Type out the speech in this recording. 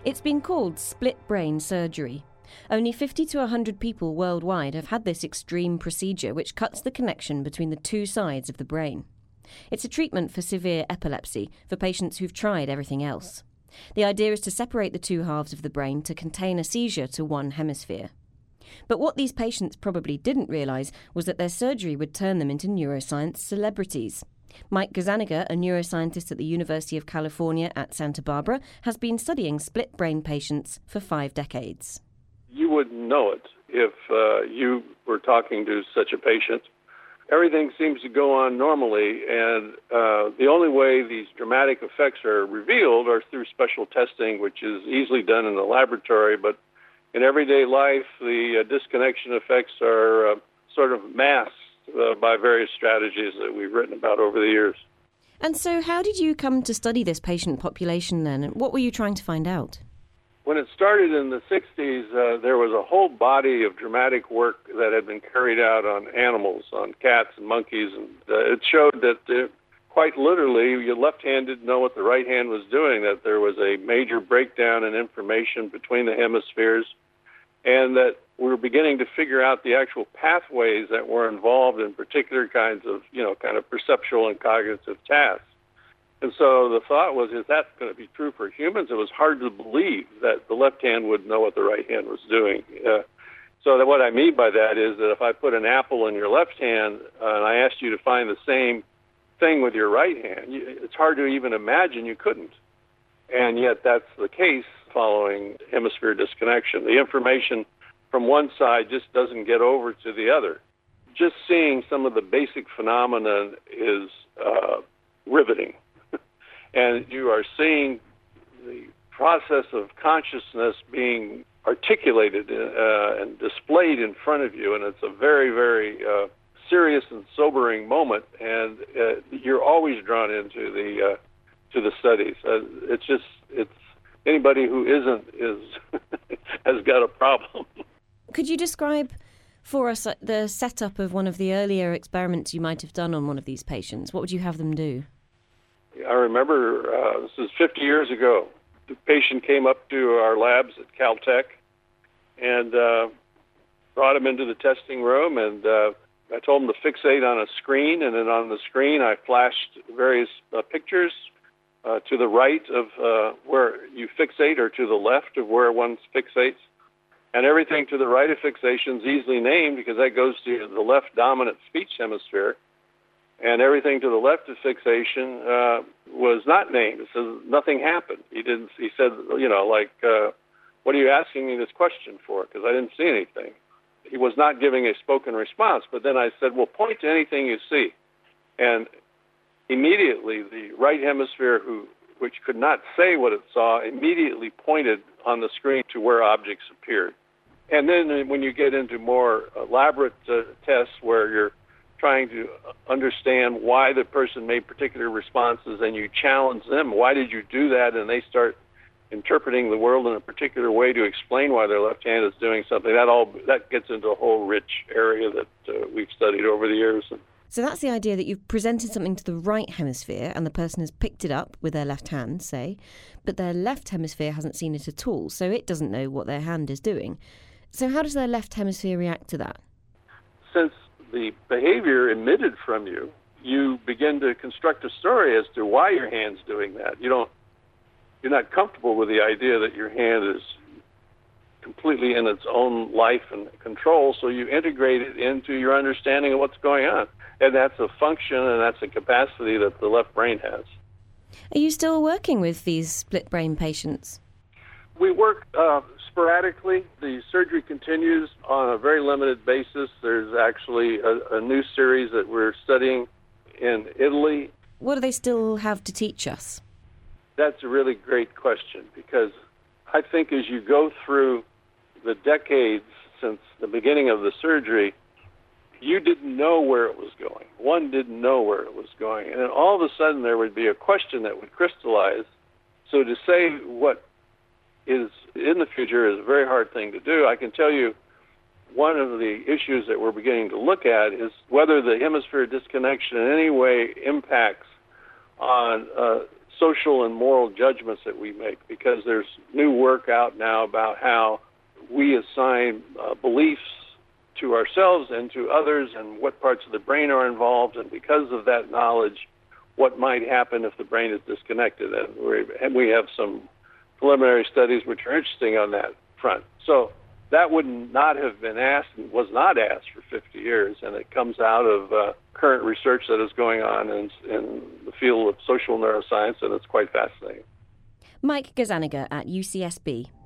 It's been called split brain surgery. Only 50 to 100 people worldwide have had this extreme procedure, which cuts the connection between the two sides of the brain. It's a treatment for severe epilepsy for patients who've tried everything else. The idea is to separate the two halves of the brain to contain a seizure to one hemisphere. But what these patients probably didn't realise was that their surgery would turn them into neuroscience celebrities. Mike Gazzaniga, a neuroscientist at the University of California at Santa Barbara, has been studying split brain patients for 5 decades. You wouldn't know it if you were talking to such a patient. Everything seems to go on normally, and the only way these dramatic effects are revealed are through special testing, which is easily done in the laboratory. But in everyday life, the disconnection effects are sort of masked by various strategies that we've written about over the years. And so how did you come to study this patient population then? And what were you trying to find out? When it started in the 60s, there was a whole body of dramatic work that had been carried out on animals, on cats and monkeys, and it showed that quite literally, your left-handed know what the right hand was doing, that there was a major breakdown in information between the hemispheres, and that we were beginning to figure out the actual pathways that were involved in particular kinds of, kind of perceptual and cognitive tasks. And so the thought was, is that going to be true for humans? It was hard to believe that the left hand would know what the right hand was doing. So that what I mean by that is that if I put an apple in your left hand and I asked you to find the same thing with your right hand, it's hard to even imagine you couldn't. And yet that's the case following hemisphere disconnection. The information from one side just doesn't get over to the other. Just seeing some of the basic phenomena is riveting. And you are seeing the process of consciousness being articulated and displayed in front of you, and it's a very, very serious and sobering moment. And you're always drawn into the studies. It's anybody who isn't has got a problem. Could you describe for us the setup of one of the earlier experiments you might have done on one of these patients? What would you have them do? I remember this is 50 years ago. The patient came up to our labs at Caltech and brought him into the testing room, and I told him to fixate on a screen, and then on the screen I flashed various pictures to the right of where you fixate or to the left of where one fixates. And everything to the right of fixation is easily named because that goes to the left dominant speech hemisphere. And everything to the left of fixation was not named. So nothing happened. He said, what are you asking me this question for? Because I didn't see anything. He was not giving a spoken response. But then I said, well, point to anything you see. And immediately the right hemisphere, which could not say what it saw, immediately pointed on the screen to where objects appeared. And then when you get into more elaborate tests where you're trying to understand why the person made particular responses and you challenge them, why did you do that? And they start interpreting the world in a particular way to explain why their left hand is doing something. That gets into a whole rich area that we've studied over the years. So that's the idea that you've presented something to the right hemisphere and the person has picked it up with their left hand, say, but their left hemisphere hasn't seen it at all, so it doesn't know what their hand is doing. So how does their left hemisphere react to that? Since the behavior emitted from you, you begin to construct a story as to why your hand's doing that. You're not comfortable with the idea that your hand is completely in its own life and control, so you integrate it into your understanding of what's going on. And that's a function and that's a capacity that the left brain has. Are you still working with these split brain patients? We work sporadically. The surgery continues on a very limited basis. There's actually a new series that we're studying in Italy. What do they still have to teach us? That's a really great question, because I think as you go through the decades since the beginning of the surgery, you didn't know where it was going. One didn't know where it was going. And then all of a sudden there would be a question that would crystallize. So to say what is in the future is a very hard thing to do. I can tell you one of the issues that we're beginning to look at is whether the hemisphere disconnection in any way impacts on social and moral judgments that we make, because there's new work out now about how we assign beliefs to ourselves and to others and what parts of the brain are involved, and because of that knowledge, what might happen if the brain is disconnected. And we have some preliminary studies which are interesting on that front. So that would not have been asked and was not asked for 50 years, and it comes out of current research that is going on in the field of social neuroscience, and it's quite fascinating. Mike Gazzaniga at UCSB.